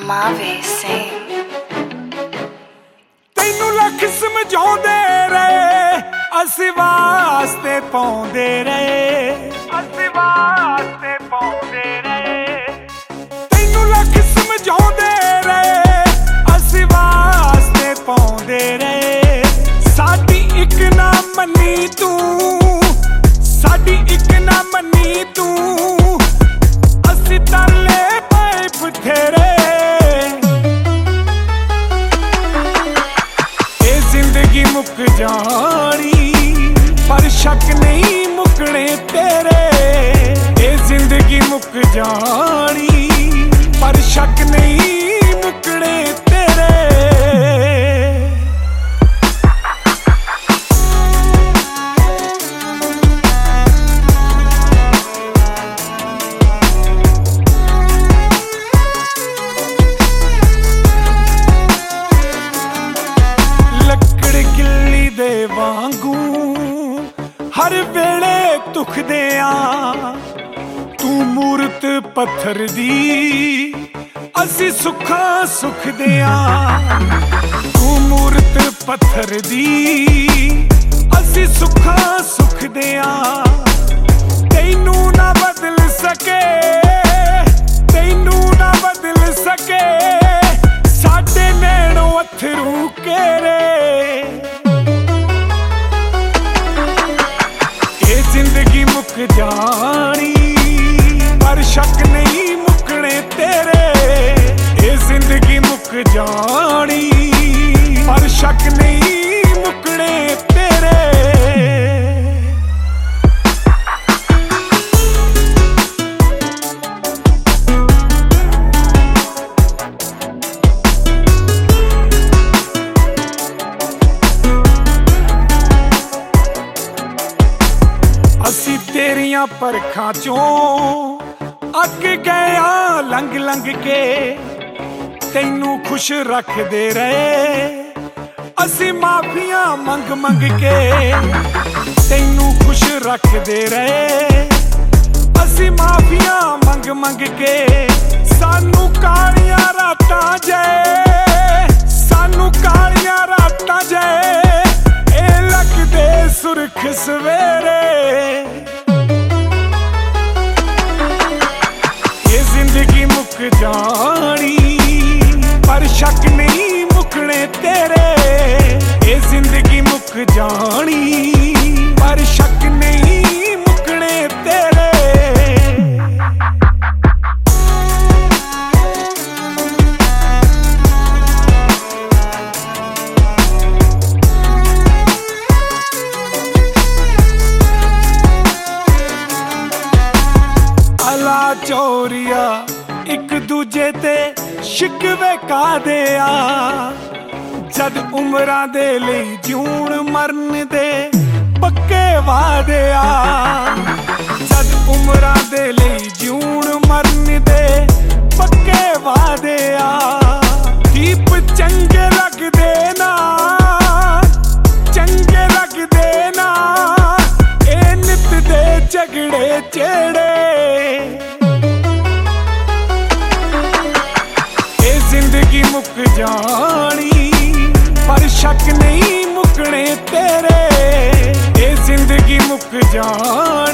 Mave sing. ਤੈਨੂੰ ਲੱਖ ਸਮਝਾਉਂਦੇ ਰਹੇ ਅਸੀਂ ਵਾਸਤੇ ਪਾਉਂਦੇ ਰਹੇ ਤੈਨੂੰ ਲੱਖ ਸਮਝਾਉਂਦੇ ਰਹੇ ਅਸੀਂ ਵਾਸਤੇ ਪਾਉਂਦੇ ਰਹੇ ਸਾਡੀ ਇੱਕ ਨਾ ਮੰਨੀ ਤੂੰ ਸਾਡੀ ਇੱਕ ਨਾ ਮੰਨੀ ਤੂੰ ਅਸੀਂ ਤਰਲੇ ਪਏ ਬਥੇਰੇ जिंदगी मुक जानी पर शक नहीं मुकने तेरे ये जिंदगी मुक जानी पर शक नहीं मुकने तेरे वांगू हर वेले दुखदे तू मूरत पत्थर दी असी सुखा सुखदे तू मूरत पत्थर दी असी सुखा सुखदे तैनू ना बदल सके तैनू ना बदल सके साडे नैणों अथरू केरे जिंदगी मुक जानी पर शक नहीं मुकने तेरे ये जिंदगी मुक जानी पर शक नहीं मुकने तेरे असी तेरियां परखां चों अग गया लंघ लंघ के तैनू खुश रखदे रहे असी माफियां मंग मंग के तैनू खुश रखदे रहे असी माफियां मंग मंग के सानू कालियां रातां जे सानू कालियां रातां जे ए लगदे सुरख सवेरे जिंदगी मुक जानी पर शक नहीं मुकने तेरे ये जिंदगी मुक जानी पर शक नहीं मुकने तेरे अला चोरिया एक दूजे ते शिकवे कादे जद उमरां दे लई जून मरन दे पक्के वादे जद उमरां दे लई जून मरन दे पक्के वादे दीप चंगे लगदे ना चंगे लगदे ना ए नित दे झगड़े चेड़े जिंदगी मुक जानी पर शक नहीं मुकने तेरे ये जिंदगी मुक जानी